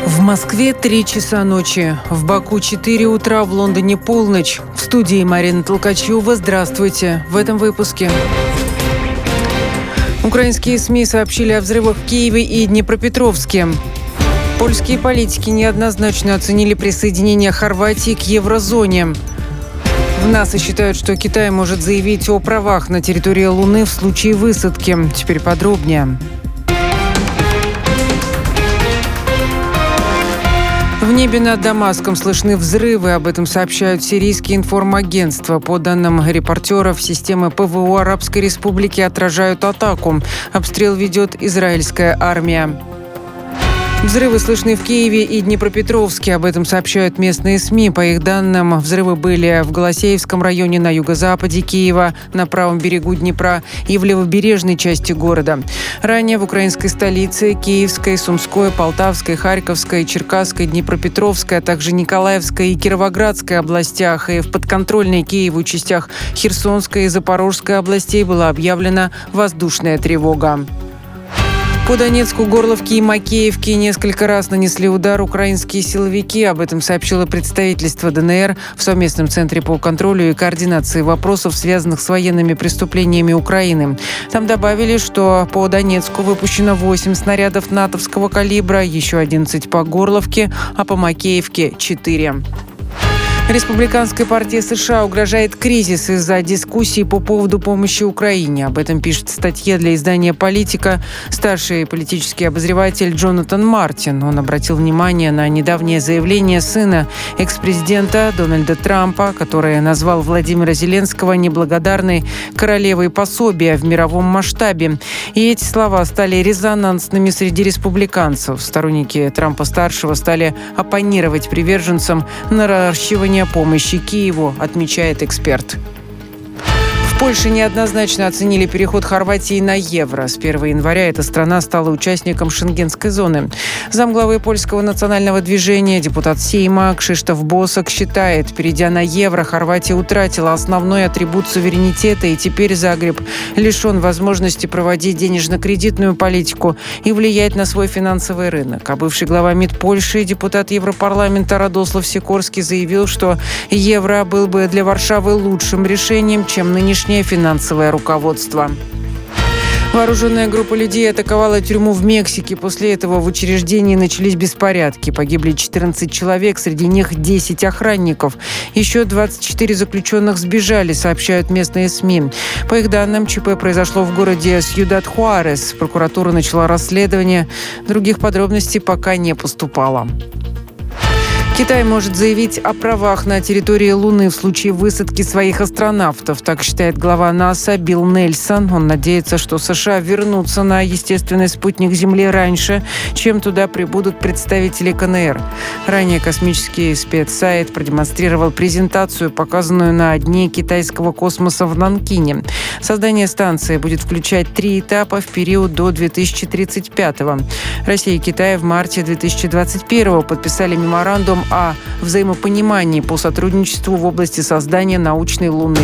В Москве 3 часа ночи, в Баку 4 утра, в Лондоне полночь. В студии Марина Толкачева. Здравствуйте. В этом выпуске. Украинские СМИ сообщили о взрывах в Киеве и Днепропетровске. Польские политики неоднозначно оценили присоединение Хорватии к еврозоне. В НАСА считают, что Китай может заявить о правах на территории Луны в случае высадки. Теперь подробнее. В небе над Дамаском слышны взрывы. Об этом сообщают сирийские информагентства. По данным репортеров, системы ПВО Арабской Республики отражают атаку. Обстрел ведет израильская армия. Взрывы слышны в Киеве и Днепропетровске. Об этом сообщают местные СМИ. По их данным, взрывы были в Голосеевском районе на юго-западе Киева, на правом берегу Днепра и в левобережной части города. Ранее в украинской столице Киевской, Сумской, Полтавской, Харьковской, Черкасской, Днепропетровской, а также Николаевской и Кировоградской областях и в подконтрольной Киеву частях Херсонской и Запорожской областей была объявлена воздушная тревога. По Донецку, Горловке и Макеевке несколько раз нанесли удар украинские силовики. Об этом сообщило представительство ДНР в совместном центре по контролю и координации вопросов, связанных с военными преступлениями Украины. Там добавили, что по Донецку выпущено 8 снарядов натовского калибра, еще 11 по Горловке, а по Макеевке – 4. Республиканской партии США угрожает кризис из-за дискуссий по поводу помощи Украине. Об этом пишет в статье для издания «Политика» старший политический обозреватель Джонатан Мартин. Он обратил внимание на недавнее заявление сына экс-президента Дональда Трампа, который назвал Владимира Зеленского неблагодарной королевой пособия в мировом масштабе. И эти слова стали резонансными среди республиканцев. Сторонники Трампа-старшего стали оппонировать приверженцам наращивания помощи Киеву, отмечает эксперт. В Польше неоднозначно оценили переход Хорватии на евро. С 1 января эта страна стала участником шенгенской зоны. Замглавы польского национального движения, депутат Сейма Кшиштоф Босак считает, перейдя на евро, Хорватия утратила основной атрибут суверенитета, и теперь Загреб лишен возможности проводить денежно-кредитную политику и влиять на свой финансовый рынок. А бывший глава МИД Польши, депутат Европарламента Радослав Сикорский заявил, что евро был бы для Варшавы лучшим решением, чем нынешнее финансовое руководство. Вооруженная группа людей атаковала тюрьму в Мексике. После этого в учреждении начались беспорядки. Погибли 14 человек, среди них 10 охранников. Еще 24 заключенных сбежали, сообщают местные СМИ. По их данным, ЧП произошло в городе Сьюдад-Хуарес. Прокуратура начала расследование. Других подробностей пока не поступало. Китай может заявить о правах на территории Луны в случае высадки своих астронавтов. Так считает глава НАСА Билл Нельсон. Он надеется, что США вернутся на естественный спутник Земли раньше, чем туда прибудут представители КНР. Ранее космический спецсайт продемонстрировал презентацию, показанную на дне китайского космоса в Нанкине. Создание станции будет включать 3 этапа в период до 2035-го. Россия и Китай в марте 2021-го подписали меморандум о взаимопонимании по сотрудничеству в области создания научной лунной